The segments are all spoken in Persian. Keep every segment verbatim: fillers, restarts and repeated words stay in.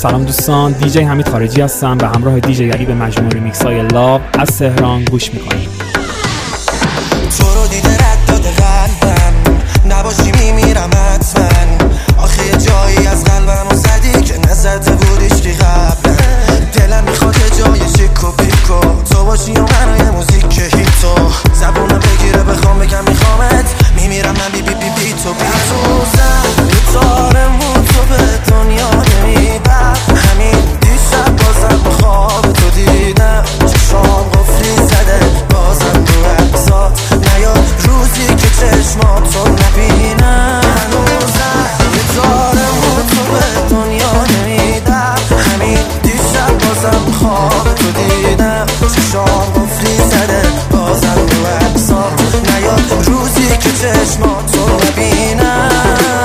سلام دوستان، دیجی حمید خارجی هستم. به همراه دیجی علی به مجموعه ریمیکس های لاو از تهران گوش میکنیم. تو رو دیده رد داده قلبم، نباشی میمیرم حتما. آخه یه جایی از قلبمو زدی که نزده بودیش که قبلا. دلم میخواد جای شیک و پیکو تو باشی و منو یه موزیک هیتو زبونم بگیره بخوام بگم میخوامت، میمیرم من بی بی بی بی تو بی تو زن یه تارمون تو به دنیا نمیبر. همین دیشب بازم خواب تو دیدم، چشام قفلی زده بازم رو عکسات نیاد روزی که چشماتو نبینم. هنوزم یه تارمون تو به دنیا نمیدم. همین دیشب بازم خواب تو دیدم، چشام قفلی زده بازم رو عکسات نیاد روزی که چشماتو نبینم.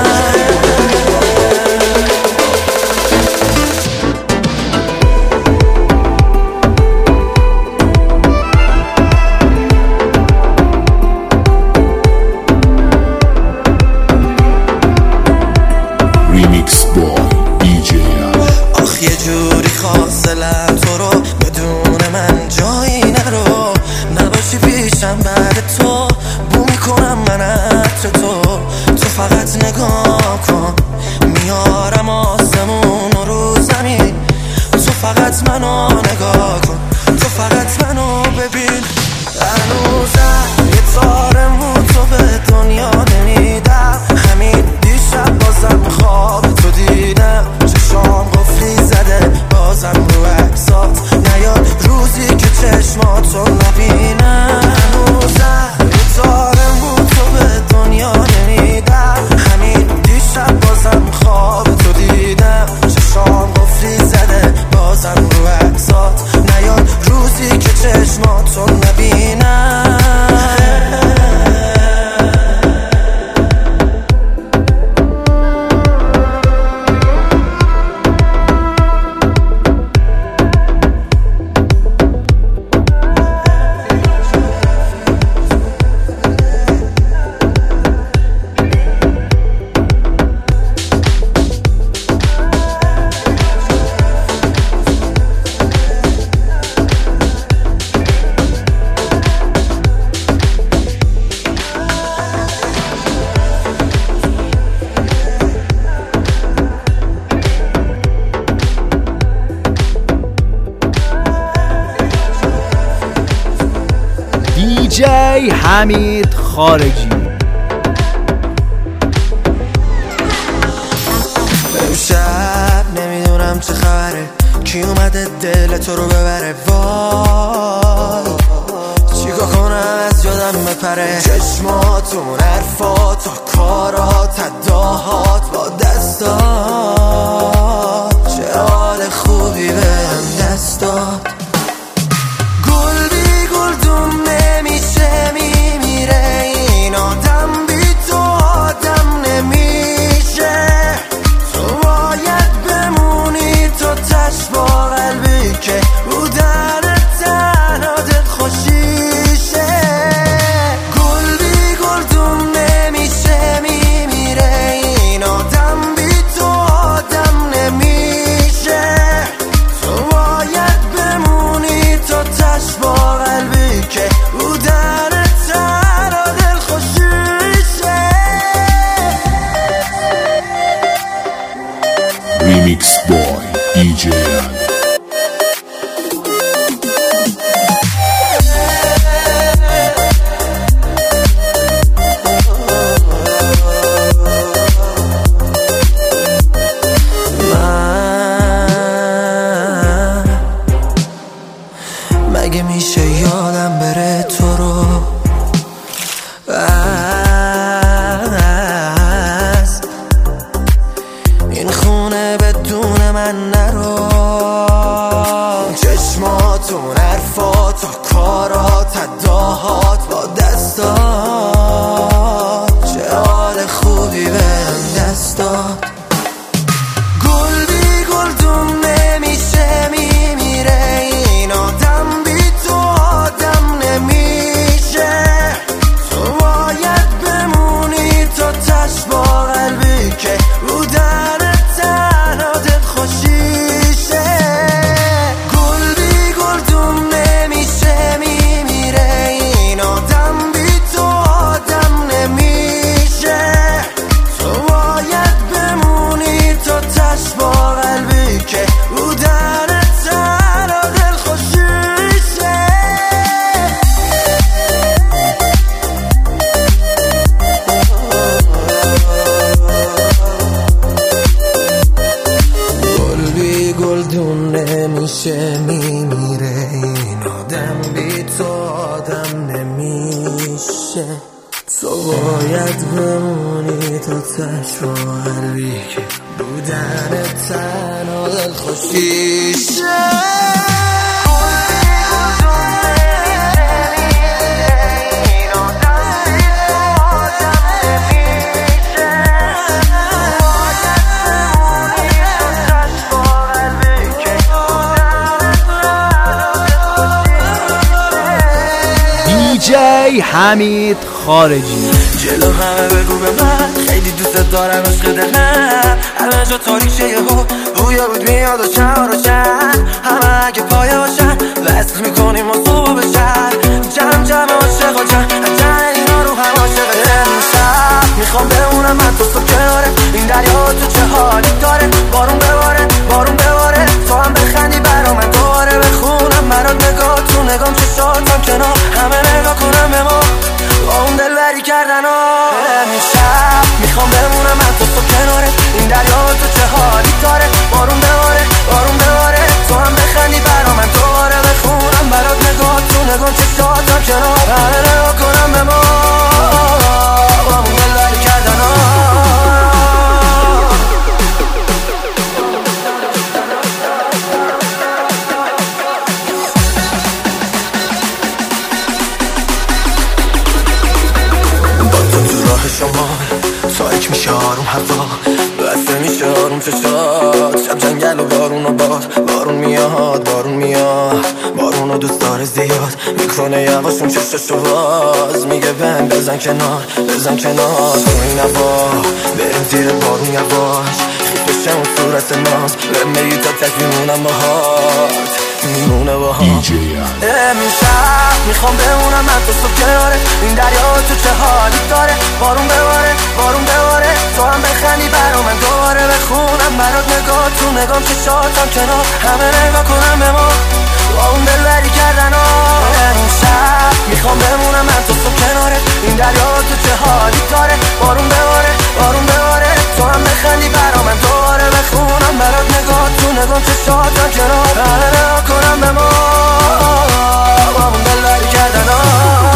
ریمیکس با دیجی آخ یه جوری خواستلم تو رو بدون من جایی نرو، نباشی پیشم بعد تو بو میکنم من عطر تو. تو فقط نگاه کن میارم آسمون رو زمین، تو فقط منو نگاه کن، تو فقط منو ببین. هنوزم یه تارمون تو به دنیا نمیدم. همین دیشب بازم خواب تو دیدم، چشام قفلی زده بازم رو عکسات نیاد روزی که چشماتو نبینم. هنوزم یه تارمون تو به دنیا نمیدم. همین دیشب بازم خواب تو دیدم، چشام قفلی زده بازم رو عکسات نیاد روزی که چشماتو نبینم. دیجی حمید خارجی. امشب نمیدونم چه خبره، کی اومده دل تو رو ببره. وای چیکار کنم از یادم بپره، چشماتون حرفات و کارات اداهات با دستات، چه حال خوبی بهم دست داد. گل بی گلدون نمیشه میمیره، این آدم بی تو آدم نمیشه. تو باید بمونی تو تش با قلبی که رو در تنها دل خوشیشه. گل بی گلدون نمیشه میمیره، این آدم بی تو آدم نمیشه. تو باید بمونی تو تش با قلبی که رو در تنها دل خوشیشه. ریمیکس بای دیجی مگه میشه یادم بره تو رو از این خونه بدون من نرو. چشماتون حرفات و کارات اداهات با دستات، چه حال خوبی بهم دست داد. گل بی گلدون نمیشه میمیره، این آدم بی تو آدم نمیشه. تو باید بمونی تو تش با قلبی که رو در تنها دل خوشی تو آدم نمیشه، تو باید بمونی تا تشواری که بودن تنها دل خوشیشه. دیجی حمید خارجی. جلو همه بگو به من خیلی دوست دارم عشق دلم، همه جا تاریکشه یهو بویا بود میاد و شهر و شهر همه اگه پایه باشن وصل میکنیم و صبح بشن جمع جمع عاشق و جمع جمع اینا رو هم عاشق امشب میخوام بمونم من تو تو کناره این دریا تو چه حالی داره، بارون بباره بارون بباره تو هم بخندی برا من دوباره بخونم برات نگاه تو نگام چشاتم کنار همه نگاه کنم به ما با اون دلبری کردن ها. امشب میخوام بمونم من تو تو کناره این دریا تو چه حالی داره، بارون بباره بارون بباره تو هم بخندی برا من دوباره بخونم برات نگاه تو نگاه چشاتم کنار همه نگاه کنم به ما با اون دلبری کردن ها. شما تاریک میشه آروم هوا بسته میشه آروم چشات شب جنگل و بارون و باد بارون میاد بارون میاد بارون و دوست داره زیاد میکنه یواشون چششو باز میگه بهم بزن کنار بزن کنار تو این هوا بریم زیر بارون یواش خیلی بشه اون صورت ناز بهم بگی تا تک میمونم باهات میمونه باهات. امشب میخوام بمونم من تو صبح کناره این دریا تو چه حالی داره، بارون بباره بارون بباره تو هم بخندی برا من دوباره بخونم برات نگاه تو نگام چشاتم کنار همه نگاه کنم به ما با اون دلبری کردن ها. امشب میخوام بمونم من تو صبح کناره این دریا تو چه حالی داره، بارون بباره بارون بباره تو هم بخندی برا من دوباره بخونم برات نگاه تو نگام چشاتم کنار همه نگاه کنم به ما با اون دلبری کردن ها.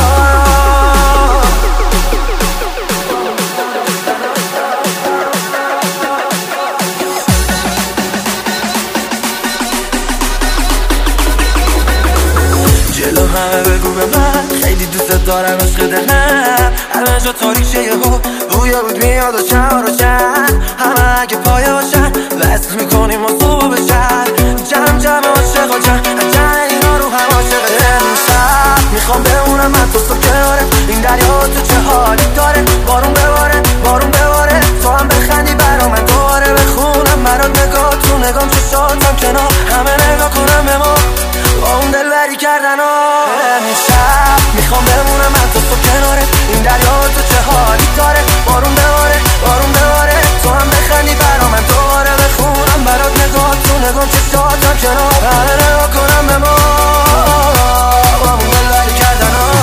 جلو همه بگو به من خیلی دوست دارم عشق دلم، همه جا تاریکشه یهو بویا بود میاد و شهر و شهر همه اگه پایه باشن وصل میکنیم و صبح بشن جمع جمع عاشق و جمع جمع اینا رو هم عاشق امشب میخوام بمونم من تو صبح کناره این دریا تو چه حالی داره، بارون بباره بارون بباره تو هم بخندی برا من دوباره بخونم برات نگاه تو نگام چشاتم کنار همه نگاه کنم به ما با اون دلبری کردن ها. امشب میخوام بمونم من تو تو کناره این دریا تو چه حالی داره، بارون بباره بارون بباره تو هم بخندی برا من دوباره بخونم برات نگاه تو نگاه چشاتم کنار همه نگاه کنم به ما با اون دلبری کردن ها.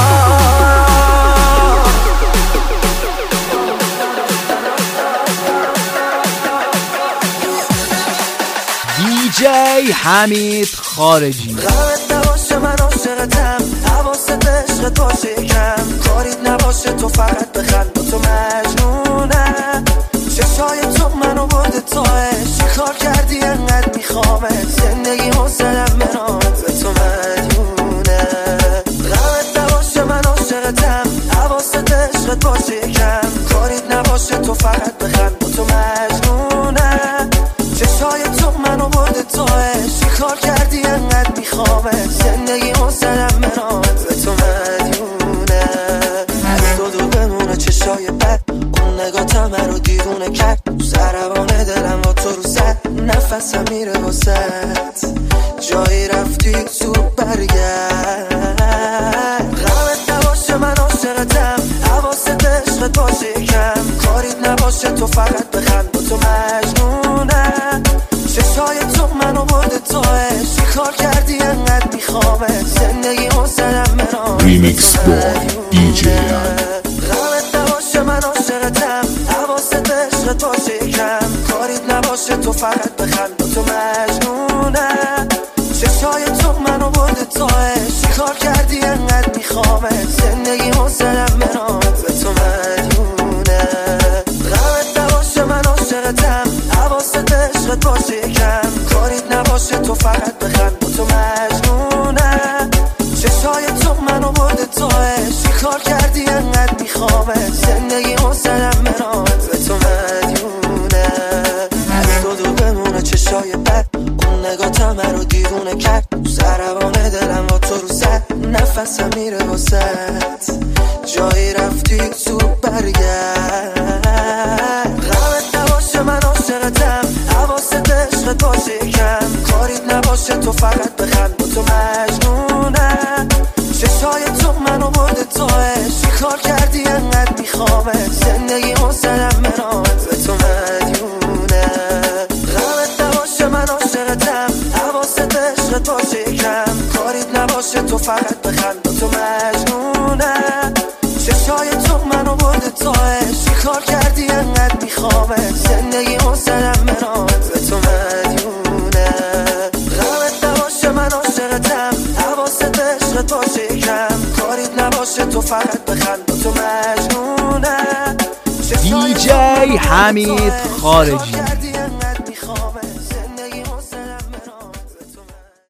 دیجی حمید خارجی. غمت نباشه من عاشقتم حواست عشقت باشه کم کاریت نباشه تو فقط بخند با تو مجنونم چشای تو منو برده تاش چیکار کردی انقدر میخوامت زندگی حسنم منامت به تو مدیونم. غمت نباشه من عاشقتم حواست عشقت باشه کم کاریت نباشه تو فقط بخند با تو مجنونم چشای تو منو برده تاش چیکار کردی انقدر میخوامت زندگی حسنم منامت به تو مدیونم. از تو دور بمونه چشای بد اون نگاه من رو دیوونه کرد سربانه دلم با تو رو سر نفسم میره واسد جایی رفتی زود برگرد. غمت نباشه من عاشقتم حواست عشقت باشه کم کاریت نباشه تو فقط بخند با تو مجنونم چشای تو منو برده تاش چیکار کردی انقدر میخوامت زندگی حسنم منام ریمیکس بای دیجی. غمت نباشه من عاشقتم حواست عشقت باشه کم کاریت نباشه تو فقط بخند با تو مجنونم چشای تو منو برده تاش چیکار کردی انقدر توه، چیکار کردی انقدر میخوامه، زندگی حسنم منات به تو مدیونه. از تو دور بمونه چشای بد، اون نگاه همه رو دیوونه کرد، سربانه دلم با تو رو زد، نفسم میره واسد، جایی رفتی تو برگرد. غمت نباشه من عاشقتم، حواست عشقت باشه یکم، کاریت نباشه تو فقط بخند، با تو مجنونم. چشای تو منو برده توه، چیکار کردی انقدر میخوامه، زندگی حسنم منات به تو مدیونه. غمت نباشه من عاشقتم، حواست عشقت باشه یکم، کاریت نباشه تو فقط بخند، با تو مجنونم. چشای تو منو برده توه، چیکار کردی انقدر میخوامه، زندگی حسنم منات به تو مدیونه. غمت نباشه من عاشقتم، حواست عشقت باشه یکم، کاریت نباشه تو فقط بخند، با تو مجنونم. دی جی حمید خارجی.